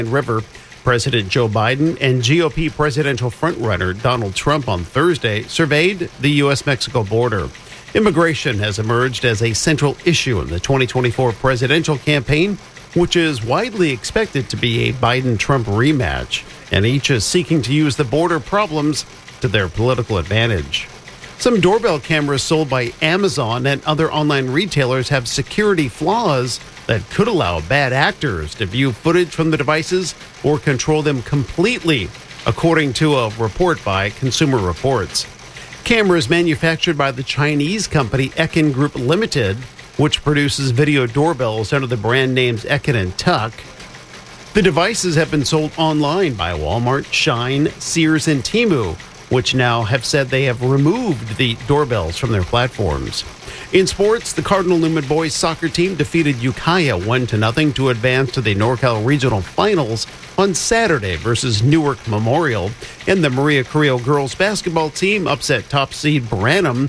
River. President Joe Biden and GOP presidential frontrunner Donald Trump on Thursday surveyed the U.S.-Mexico border. Immigration has emerged as a central issue in the 2024 presidential campaign, which is widely expected to be a Biden-Trump rematch, and each is seeking to use the border problems to their political advantage. Some doorbell cameras sold by Amazon and other online retailers have security flaws that could allow bad actors to view footage from the devices or control them completely, according to a report by Consumer Reports. Cameras manufactured by the Chinese company Ekin Group Limited, which produces video doorbells under the brand names Ekin and Tuck. The devices have been sold online by Walmart, Shine, Sears, and Temu, which now have said they have removed the doorbells from their platforms. In sports, the Cardinal Newman boys soccer team defeated Ukiah 1-0 to advance to the NorCal Regional Finals on Saturday versus Newark Memorial. And the Maria Carrillo girls basketball team upset top seed Branham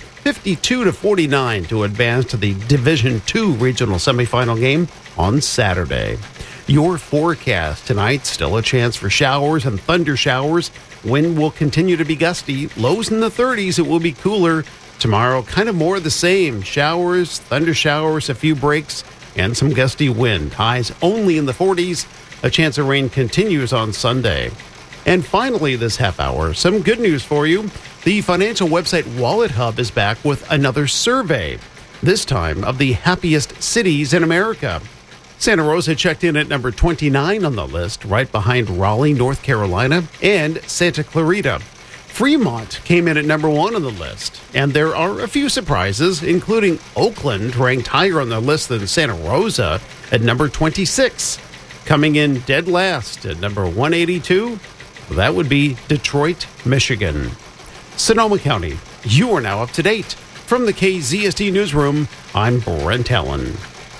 52-49 to advance to the Division II regional semifinal game on Saturday. Your forecast tonight, still a chance for showers and thunder showers. Wind will continue to be gusty. Lows in the 30s. It will be cooler. Tomorrow, kind of more of the same. Showers, thunder showers, a few breaks, and some gusty wind. Highs only in the 40s. A chance of rain continues on Sunday. And finally, this half hour, some good news for you. The financial website WalletHub is back with another survey, this time of the happiest cities in America. Santa Rosa checked in at number 29 on the list, right behind Raleigh, North Carolina, and Santa Clarita. Fremont came in at number 1 on the list, and there are a few surprises, including Oakland, ranked higher on the list than Santa Rosa at number 26. Coming in dead last at number 182, that would be Detroit, Michigan. Sonoma County, you are now up to date. From the KZST Newsroom, I'm Brent Allen.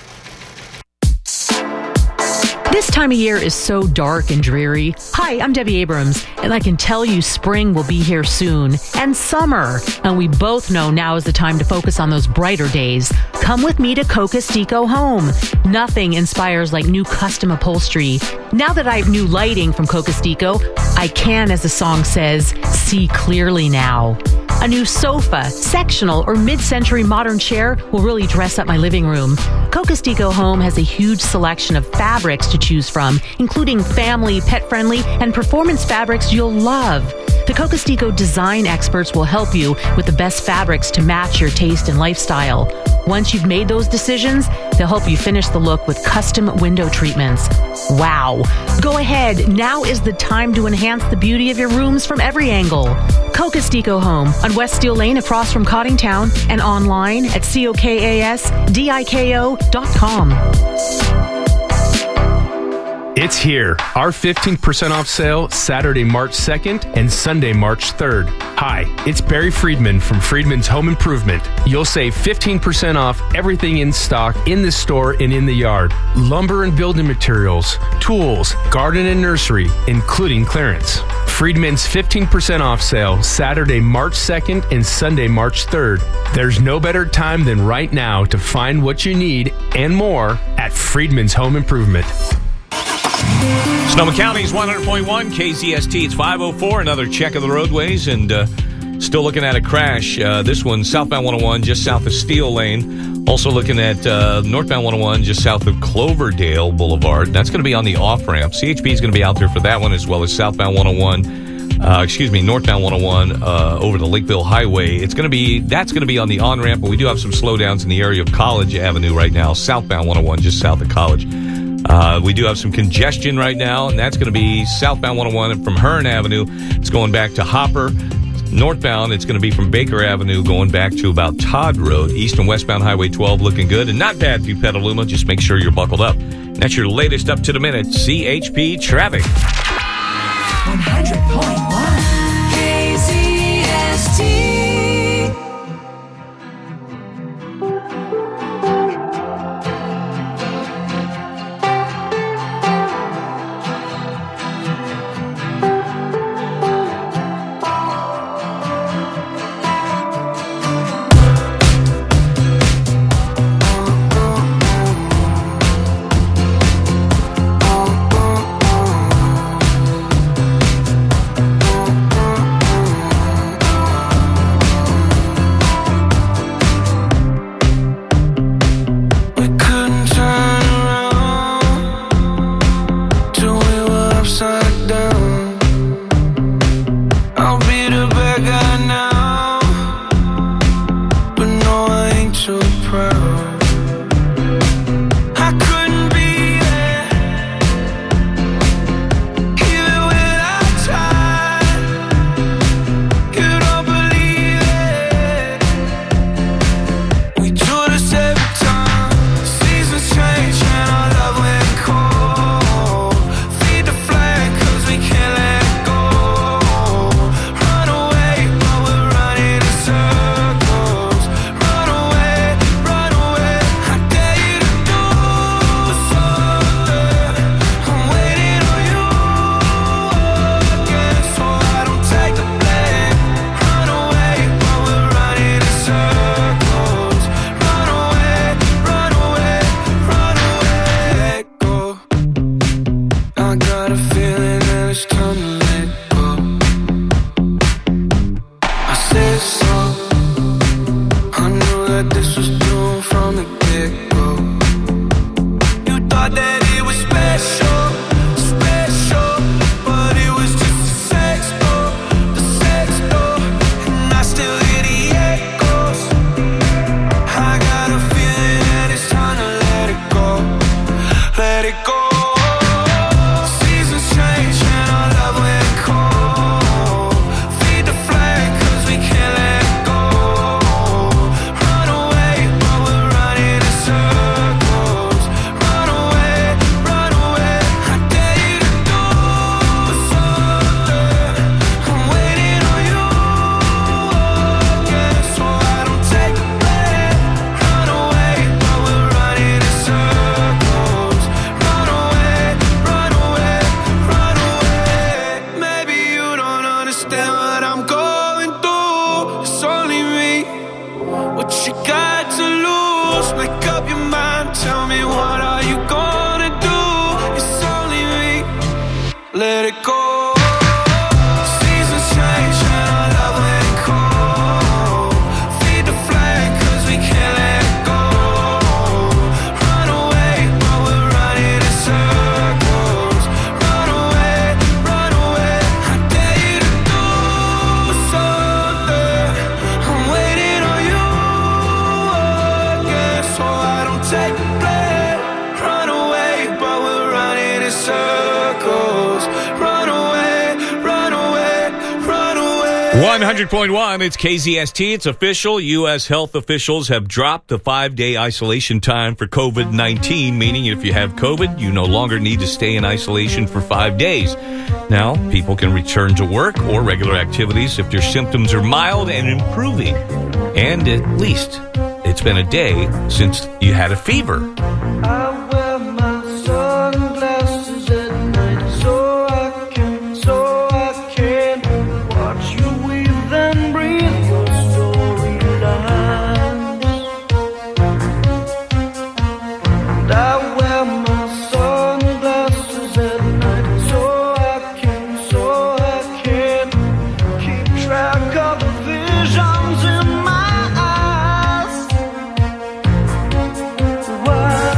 This time of year is so dark and dreary. Hi, I'm Debbie Abrams, and I can tell you spring will be here soon, and summer. And we both know now is the time to focus on those brighter days. Come with me to Cocos-Tico Home. Nothing inspires like new custom upholstery. Now that I have new lighting from Cocos-Tico, I can, as the song says, see clearly now. A new sofa, sectional, or mid-century modern chair will really dress up my living room. Cocos-Tico Home has a huge selection of fabrics to choose from, including family, pet-friendly, and performance fabrics you'll love. The Cocos-Tico design experts will help you with the best fabrics to match your taste and lifestyle. Once you've made those decisions, they'll help you finish the look with custom window treatments. Wow. Go ahead. Now is the time to enhance the beauty of your rooms from every angle. Cocos-Tico Home on West Steel Lane across from Cottingtown and online at COKASDIKO.com. It's here. Our 15% off sale Saturday, March 2nd and Sunday, March 3rd. Hi, it's Barry Friedman from Friedman's Home Improvement. You'll save 15% off everything in stock in the store and in the yard. Lumber and building materials, tools, garden and nursery, including clearance. Friedman's 15% off sale Saturday, March 2nd and Sunday, March 3rd. There's no better time than right now to find what you need and more at Friedman's Home Improvement. Sonoma County's 100.1 KZST. It's 5:04. Another check of the roadways, and still looking at a crash. This one southbound 101, just south of Steel Lane. Also looking at northbound 101, just south of Cloverdale Boulevard. That's going to be on the off ramp. CHP is going to be out there for that one, as well as southbound 101. Northbound 101 over the Lakeville Highway. That's going to be on the on ramp, but we do have some slowdowns in the area of College Avenue right now. Southbound 101, just south of College. We do have some congestion right now, and that's going to be southbound 101 from Hearn Avenue. It's going back to Hopper. Northbound, it's going to be from Baker Avenue going back to about Todd Road. East and westbound Highway 12 looking good, and not bad for you, Petaluma. Just make sure you're buckled up. That's your latest up-to-the-minute CHP traffic. 100.1 KZST. got a feeling that it's time to let go. I said so. I knew that this was doomed from the get-go. You thought that it was special, special, but it was just a sex door, and I still hear the echoes. I got a feeling that it's time to let it go, let it go. Seasons change and our love went cold. Feed the flame 'cause we can't let it go. Run away, but we're running in circles. Run away, I dare you to do something. I'm waiting on you again, so I don't take the blame. Run away, but we're running in circles. Run away, maybe you don't understand what I'm going through. It's only me. What you got to lose? Make up your mind. Tell me, what are you gonna do? It's only me. Let it go. Seasons change and our love went cold. Feed the flame 'cause we can't let it go. Run away, but we're running in circles. Run away, I dare you to do something. I'm waiting on you again, so I don't take the blame. Run away, but we're running in circles. Run away, 100.1, it's KZST. It's official. U.S. health officials have dropped the 5-day isolation time for COVID-19, meaning if you have COVID, you no longer need to stay in isolation for 5 days. Now, people can return to work or regular activities if their symptoms are mild and improving. And at least it's been a day since you had a fever. I wear my sunglasses at night so I can watch you weave and breathe your storylines. And I wear my sunglasses at night so I can keep track of the visions in my eyes. Why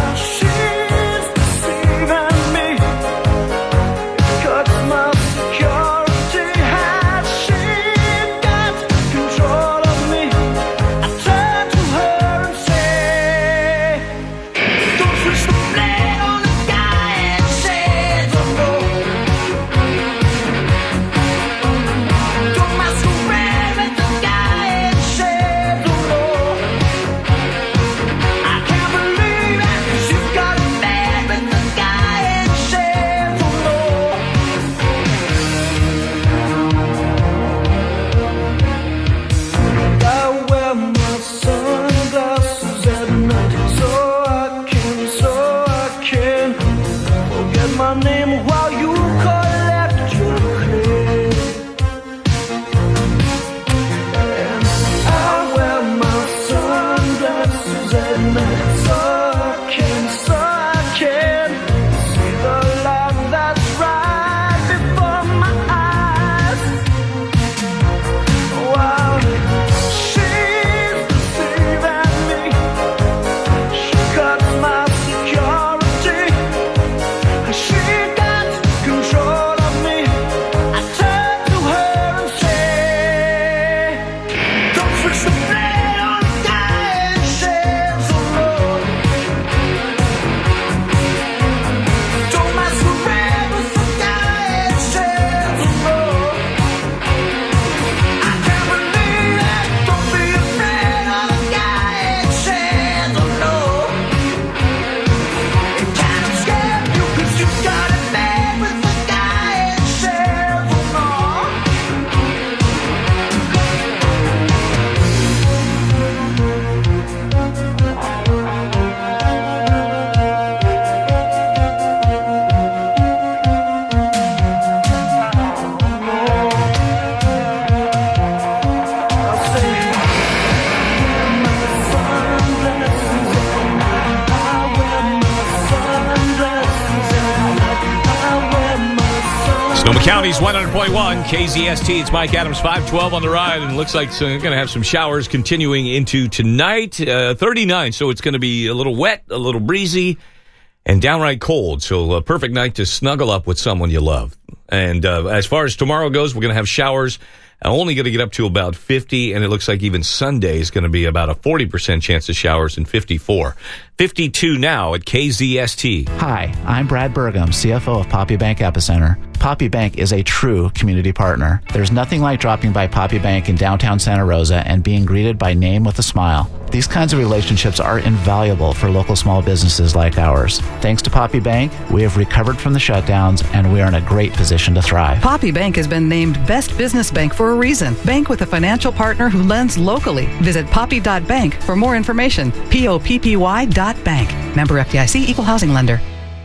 Sonoma County's 100.1 KZST. It's Mike Adams, 512 on the ride, and it looks like we're going to have some showers continuing into tonight. 39, so it's going to be a little wet, a little breezy, and downright cold. So a perfect night to snuggle up with someone you love. And as far as tomorrow goes, we're going to have showers. Only going to get up to about 50, and it looks like even Sunday is going to be about a 40% chance of showers and 54. 52 now at KZST. Hi, I'm Brad Burgum, CFO of Poppy Bank Epicenter. Poppy Bank is a true community partner. There's nothing like dropping by Poppy Bank in downtown Santa Rosa and being greeted by name with a smile. These kinds of relationships are invaluable for local small businesses like ours. Thanks to Poppy Bank, we have recovered from the shutdowns and we are in a great position to thrive. Poppy Bank has been named Best Business Bank for a reason. Bank with a financial partner who lends locally. Visit poppy.bank for more information. POPPY.bank. Member FDIC, Equal Housing Lender.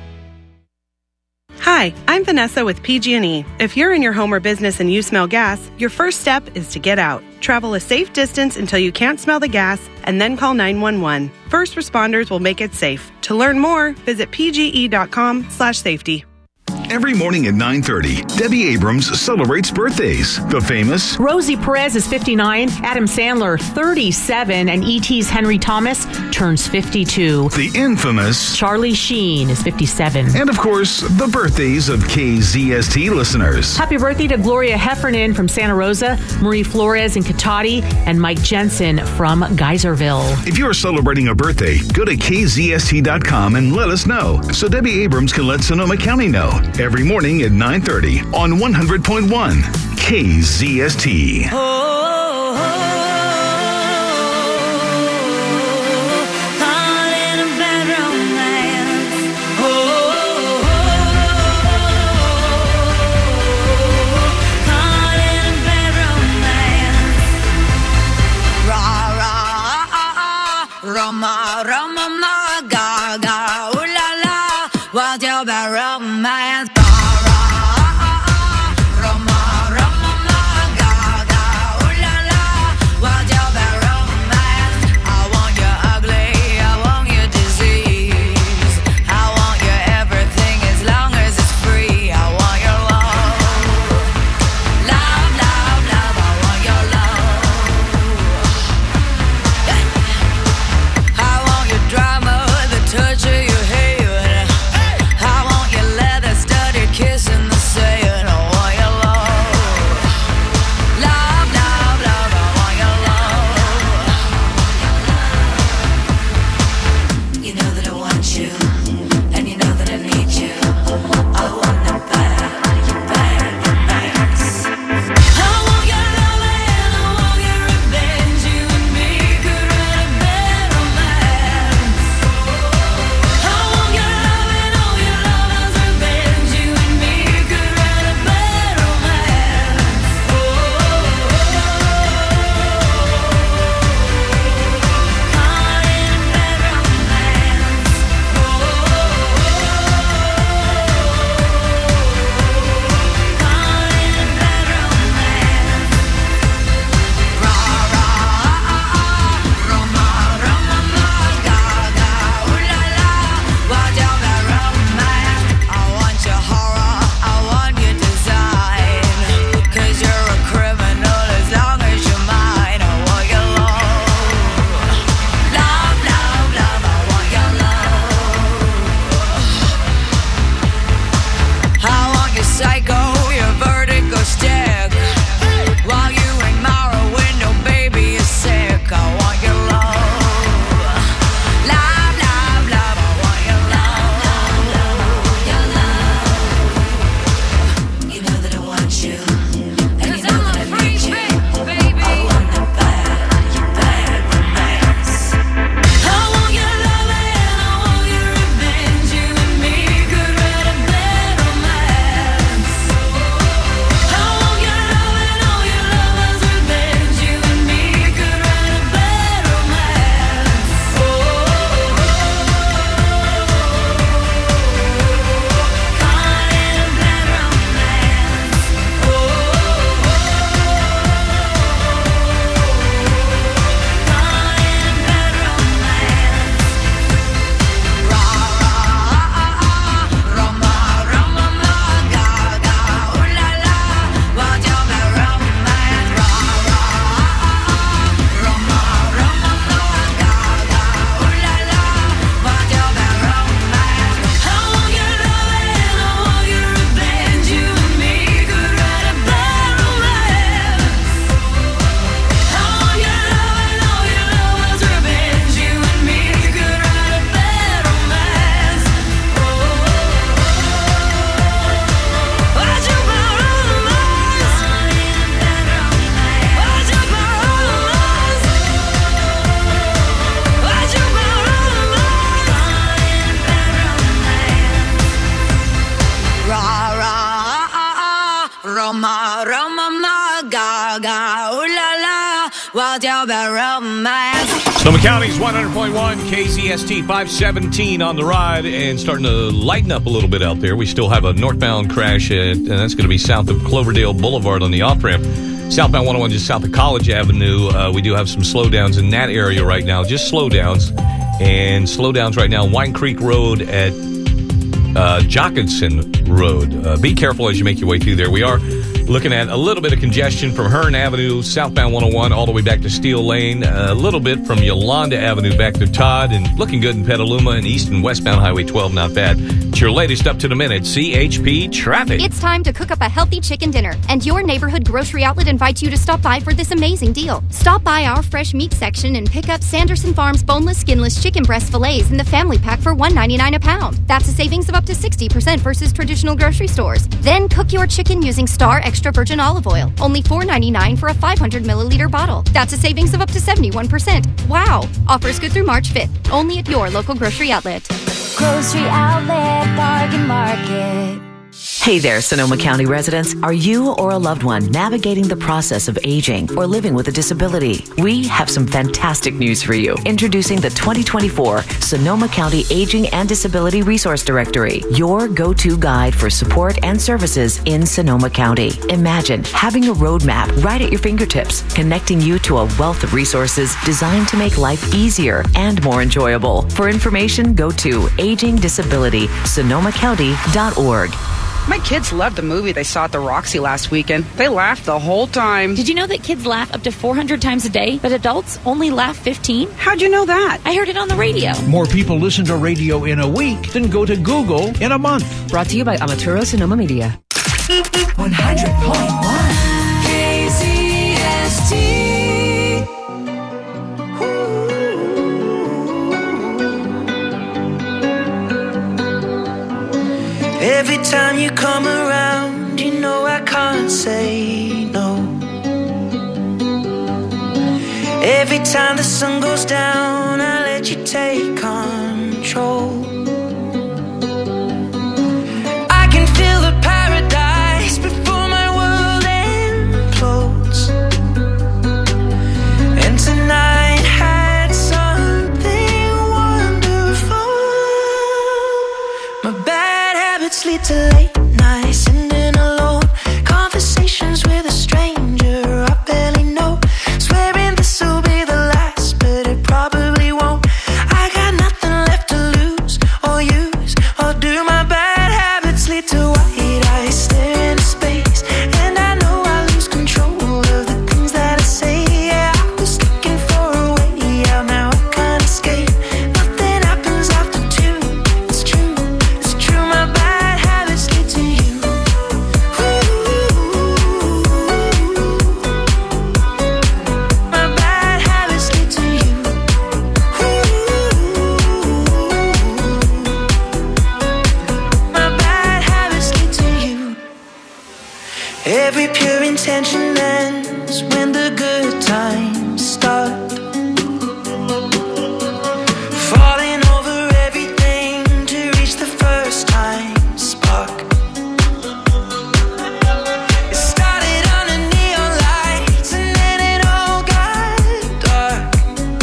Hi, I'm Vanessa with PG&E. If you're in your home or business and you smell gas, your first step is to get out. Travel a safe distance until you can't smell the gas, and then call 911. First responders will make it safe. To learn more, visit pge.com/safety. Every morning at 9:30, Debbie Abrams celebrates birthdays. The famous Rosie Perez is 59, Adam Sandler 37, and E.T.'s Henry Thomas turns 52. the infamous, Charlie Sheen is 57. and of course, the birthdays of KZST listeners. Happy birthday to Gloria Heffernan from Santa Rosa, Marie Flores in Cotati, and Mike Jensen from Geyserville. If you are celebrating a birthday, go to KZST.com and let us know so Debbie Abrams can let Sonoma County know. Every morning at 9:30 on 100.1 KZST. Roma, Roma, ma, ga, ga, ooh la la, what's your bad romance? Roma, Roma, ma, ga, ga, ooh la la, Roma, Roma, ma, ga, ga, ooh la la, 我叫 about romance. Sonoma County's 100.1 KZST 517 on the ride and starting to lighten up a little bit out there. We still have a northbound crash, and that's going to be south of Cloverdale Boulevard on the off-ramp. Southbound 101 just south of College Avenue. We do have some slowdowns in that area right now, just slowdowns. And slowdowns right now, Wine Creek Road at Jockinson Road. Be careful as you make your way through there. We are looking at a little bit of congestion from Hearn Avenue, southbound 101, all the way back to Steel Lane. A little bit from Yolanda Avenue back to Todd, and looking good in Petaluma and east and westbound Highway 12, not bad. It's your latest up to the minute CHP traffic. It's time to cook up a healthy chicken dinner, and your neighborhood grocery outlet invites you to stop by for this amazing deal. Stop by our fresh meat section and pick up Sanderson Farms boneless, skinless chicken breast fillets in the family pack for $1.99 a pound. That's a savings of up to 60% versus traditional grocery stores. Then cook your chicken using Star Extra Virgin Olive Oil, only $4.99 for a 500 milliliter bottle. That's a savings of up to 71%. Wow! Offers good through March 5th, only at your local grocery outlet. Grocery Outlet Bargain Market. Hey there, Sonoma County residents. Are you or a loved one navigating the process of aging or living with a disability? We have some fantastic news for you. Introducing the 2024 Sonoma County Aging and Disability Resource Directory, your go-to guide for support and services in Sonoma County. Imagine having a roadmap right at your fingertips, connecting you to a wealth of resources designed to make life easier and more enjoyable. For information, go to agingdisabilitysonomacounty.org. My kids loved the movie they saw at the Roxy last weekend. They laughed the whole time. Did you know that kids laugh up to 400 times a day, but adults only laugh 15? How'd you know that? I heard it on the radio. More people listen to radio in a week than go to Google in a month. Brought to you by Amaturo Sonoma Media. 100.1 KZST. Every time you come around, you know I can't say no. Every time the sun goes down, I let you take control. I can feel the paradise before my world implodes. And tonight had something wonderful. My bad habits lead to late nights, sitting alone, conversations with a stranger I barely know, swearing this will be the last, but it probably won't. I got nothing left to lose or use or do. My bad habits lead to white eyes staring into space, and I know I lose control of the things that I say. Yeah, I was looking for a way out, now I can't escape. Nothing happens after two. It's true, it's true. My bad habits lead to you. My bad habits lead to you. My bad habits lead to you. Every pure intention ends when the good times start. Falling over everything to reach the first time spark. It started under neon lights and then it all got dark.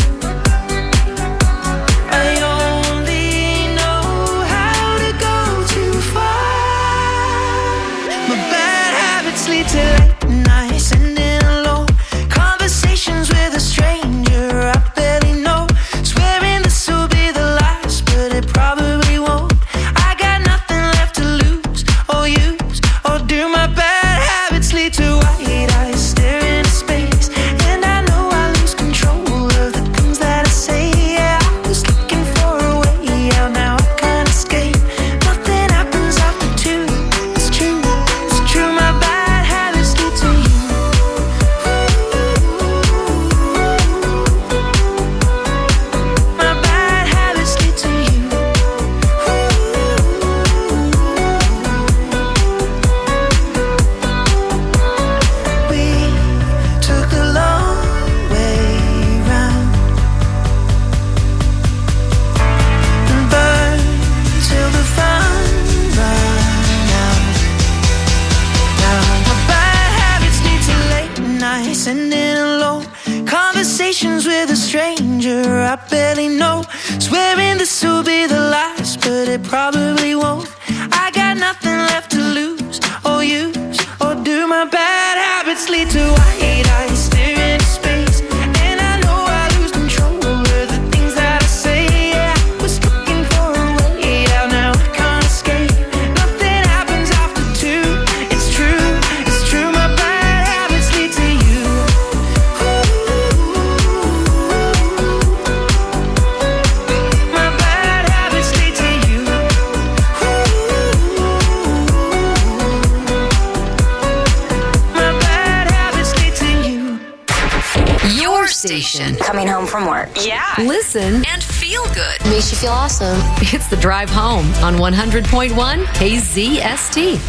I only know how to go too far. My bad habits lead to late nights, sitting alone, conversations with a stranger I barely know, swearing this will be the last, but it probably won't. I got nothing left to lose or use or do. My bad habits lead to white eyes staring into space, and I know I lose control of the things that I say. Yeah, I was looking for a way out, now I can't escape. Nothing happens after two. It's true, it's true. My bad habits lead to sending alone. Conversations with a stranger I barely know. Swearing this will be the last, but it probably won't. I got nothing left to lose or use, or do my bad habits lead to white eyes staring into space? And I know I lose control over the things that I say. Yeah, I was looking for a way out, now I can't escape. Nothing happens after two. It's true, my bad habits lead to you. My bad habits lead to you. My bad habits lead to you. Your station. Coming home from work. Yeah. Listen and feel good. Makes you feel awesome. It's The Drive Home on 100.1 KZST.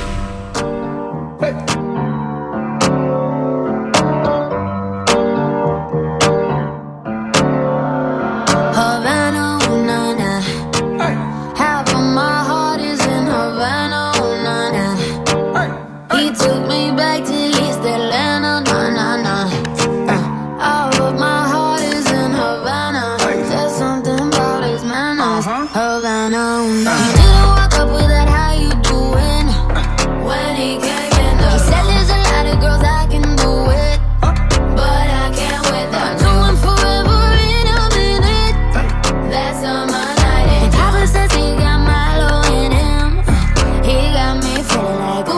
Havana, ooh, na, na. Half of my heart is in Havana, ooh, na, na. He took me back to East Atlanta, na, na, na. All of my heart is in Havana. There's something about his manners. Havana, ooh, na, na. He didn't walk up with that, how you doing? When he came in the he said there's a lot of girls I can do it, but I can't with that. No one forever in a minute. That's on my night. And Papa says he got Milo in him. He got me feeling like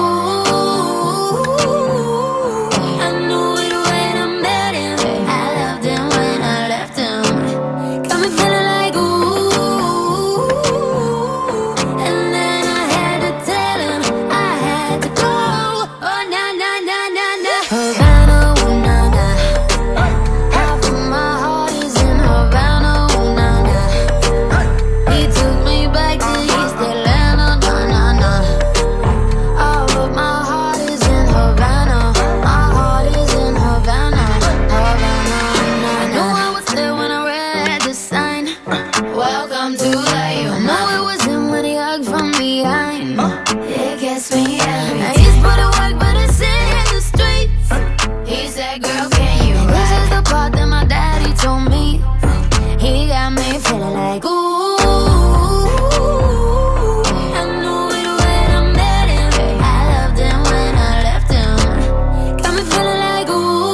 ooh. I knew it when I met him. I loved him when I left him. Got me feeling like ooh. And then I had to tell him I had to go. Oh na na na na na. Havana, ooh, na na. Half of my heart is in Havana, ooh, na na. He took me back to East Atlanta, na na na. All of my heart is in Havana. My heart is in Havana, Havana, na na. I knew I was there when I read the sign. Welcome to the you. Know it was him when he hugged from behind. It gets me every time. He's put in work, but it's in the streets. He said, girl, can you ride? This is the part that my daddy told me. He got me feeling like ooh. I knew it when I met him. I loved him when I left him. Got me feeling like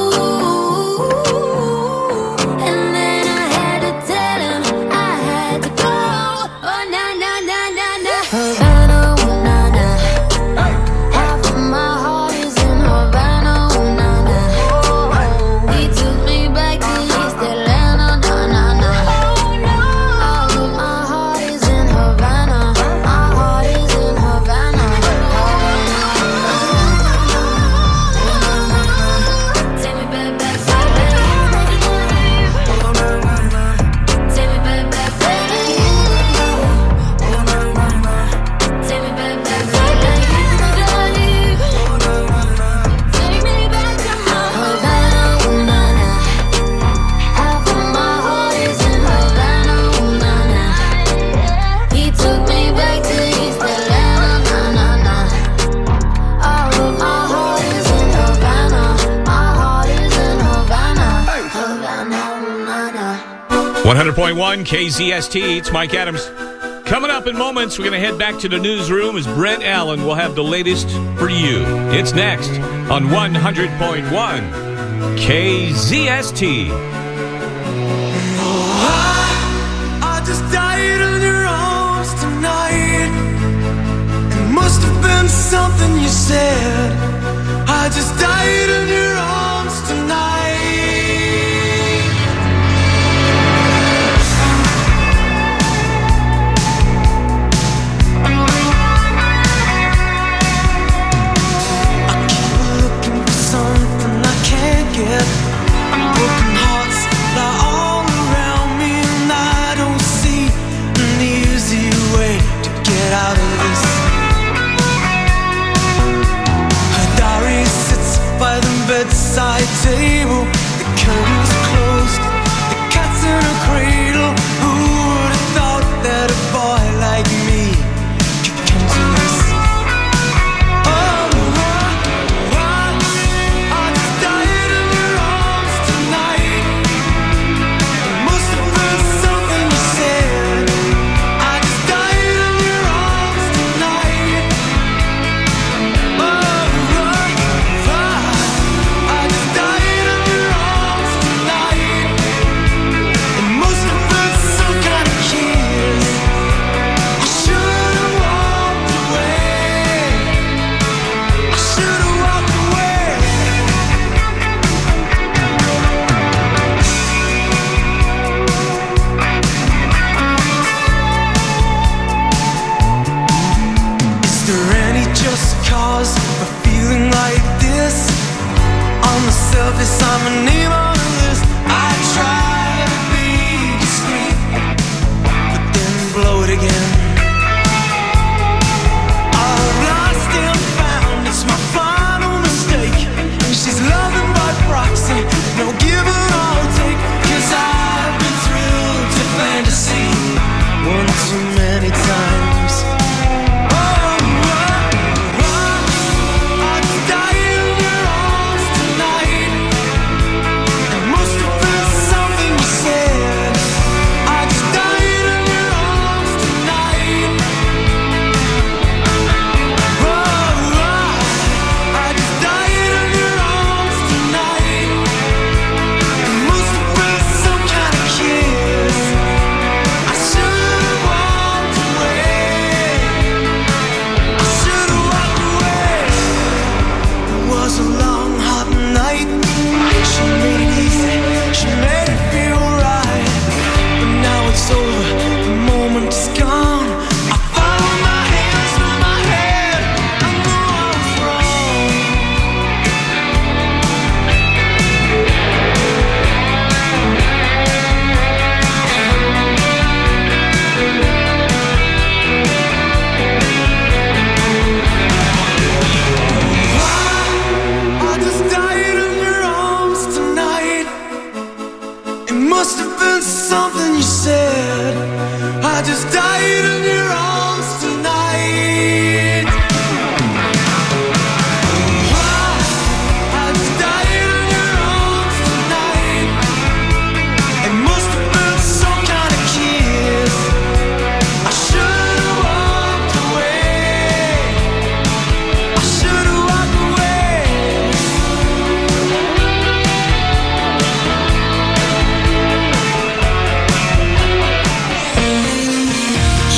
ooh. And then I had to tell him I had to go. Oh na na na na na. Havana, ooh, na na. Half of my heart is in Havana, ooh, na na. He took me back to East Atlanta, na na na. All of my heart is in Havana. My heart is in Havana, Take me back, back, back. Take me back, back, back. Take me back, back, back. Take me back to my Havana, ooh, na na. Half of my heart is in Havana, ooh, na na. He took me back to East Atlanta, na na na. All of my heart is in Havana. My heart is in Havana, Havana, ooh, na na. 100.1 KZST. It's Mike Adams. Coming up in moments, we're going to head back to the newsroom as Brent Allen will have the latest for you. It's next on 100.1 KZST. I just died in your arms tonight. It must have been something you said. I just died in your arms tonight. I keep looking for something I can't get. Broken hearts lie all around me, and I don't see an easy way to get out of this.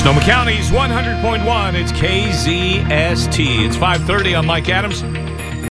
Sonoma County's 100.1. It's KZST. It's 5:30 on Mike Adams.